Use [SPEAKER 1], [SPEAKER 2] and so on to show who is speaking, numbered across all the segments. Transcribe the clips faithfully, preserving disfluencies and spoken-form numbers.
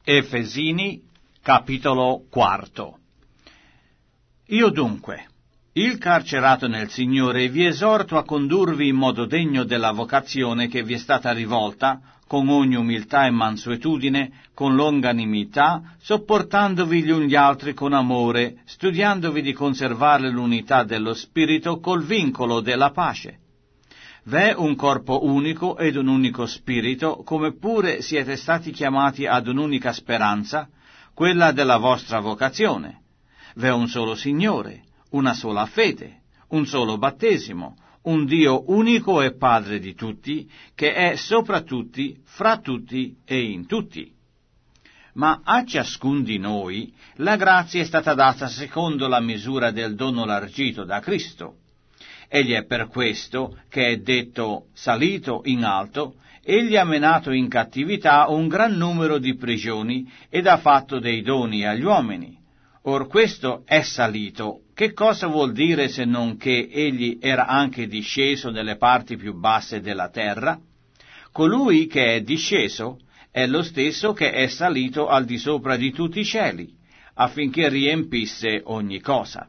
[SPEAKER 1] Efesini, capitolo quarto. Io dunque, il carcerato nel Signore, vi esorto a condurvi in modo degno della vocazione che vi è stata rivolta, con ogni umiltà e mansuetudine, con longanimità, sopportandovi gli uni gli altri con amore, studiandovi di conservare l'unità dello Spirito col vincolo della pace. V'è un corpo unico ed un unico spirito, come pure siete stati chiamati ad un'unica speranza, quella della vostra vocazione. V'è un solo Signore, una sola fede, un solo battesimo, un Dio unico e Padre di tutti, che è sopra tutti, fra tutti e in tutti. Ma a ciascun di noi la grazia è stata data secondo la misura del dono largito da Cristo. Egli è per questo che è detto salito in alto, egli ha menato in cattività un gran numero di prigioni ed ha fatto dei doni agli uomini. Or questo è salito, che cosa vuol dire se non che egli era anche disceso nelle parti più basse della terra? Colui che è disceso è lo stesso che è salito al di sopra di tutti i cieli, affinché riempisse ogni cosa.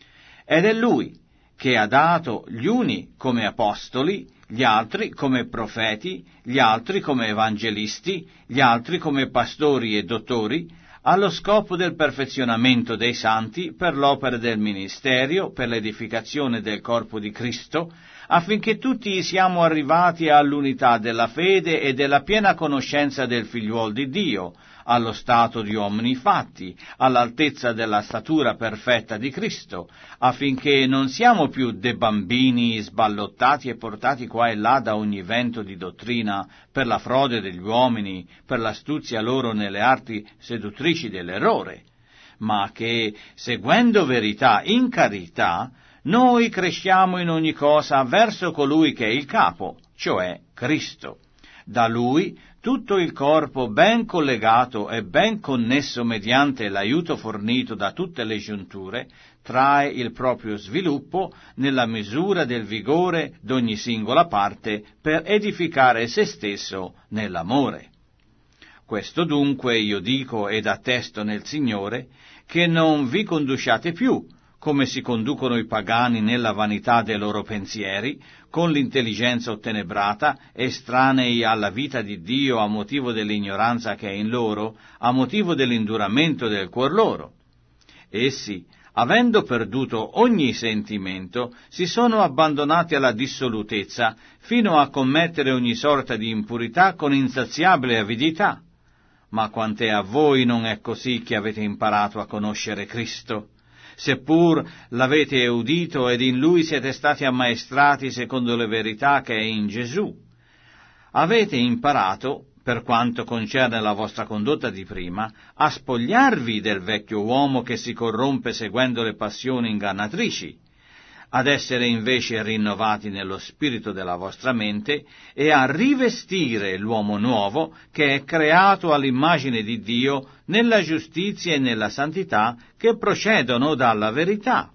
[SPEAKER 1] Ed è lui che ha dato gli uni come apostoli, gli altri come profeti, gli altri come evangelisti, gli altri come pastori e dottori, allo scopo del perfezionamento dei santi, per l'opera del ministerio, per l'edificazione del corpo di Cristo, affinché tutti siamo arrivati all'unità della fede e della piena conoscenza del Figliuol di Dio, allo stato di uomini fatti, all'altezza della statura perfetta di Cristo, affinché non siamo più dei bambini sballottati e portati qua e là da ogni vento di dottrina, per la frode degli uomini, per l'astuzia loro nelle arti seduttrici dell'errore, ma che, seguendo verità in carità, noi cresciamo in ogni cosa verso colui che è il capo, cioè Cristo. Da Lui tutto il corpo, ben collegato e ben connesso mediante l'aiuto fornito da tutte le giunture, trae il proprio sviluppo nella misura del vigore d'ogni singola parte per edificare se stesso nell'amore. Questo dunque io dico ed attesto nel Signore, che non vi conduciate più, come si conducono i pagani nella vanità dei loro pensieri, con l'intelligenza ottenebrata, estranei alla vita di Dio a motivo dell'ignoranza che è in loro, a motivo dell'induramento del cuor loro. Essi, avendo perduto ogni sentimento, si sono abbandonati alla dissolutezza, fino a commettere ogni sorta di impurità con insaziabile avidità. Ma quant'è a voi non è così che avete imparato a conoscere Cristo? Seppur l'avete udito ed in Lui siete stati ammaestrati secondo le verità che è in Gesù. Avete imparato, per quanto concerne la vostra condotta di prima, a spogliarvi del vecchio uomo che si corrompe seguendo le passioni ingannatrici, ad essere invece rinnovati nello spirito della vostra mente e a rivestire l'uomo nuovo che è creato all'immagine di Dio nella giustizia e nella santità che procedono dalla verità.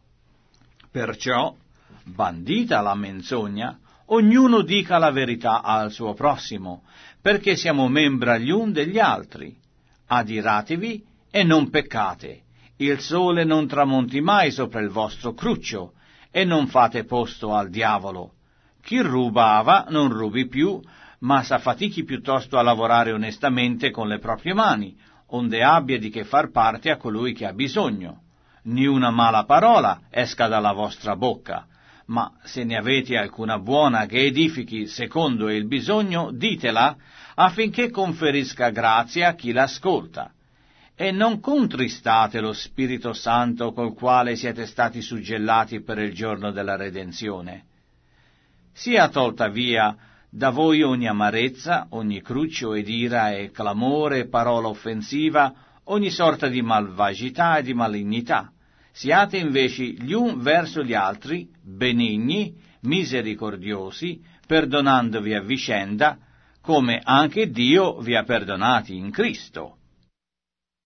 [SPEAKER 1] Perciò, bandita la menzogna, ognuno dica la verità al suo prossimo, perché siamo membra gli un degli altri. Adiratevi e non peccate. Il sole non tramonti mai sopra il vostro cruccio, e non fate posto al diavolo. Chi rubava non rubi più, ma s'affatichi piuttosto a lavorare onestamente con le proprie mani, onde abbia di che far parte a colui che ha bisogno. Ni una mala parola esca dalla vostra bocca, ma se ne avete alcuna buona che edifichi secondo il bisogno, ditela, affinché conferisca grazia a chi l'ascolta. E non contristate lo Spirito Santo col quale siete stati suggellati per il giorno della redenzione. Sia tolta via da voi ogni amarezza, ogni cruccio ed ira e clamore e parola offensiva, ogni sorta di malvagità e di malignità. Siate invece gli un verso gli altri benigni, misericordiosi, perdonandovi a vicenda, come anche Dio vi ha perdonati in Cristo.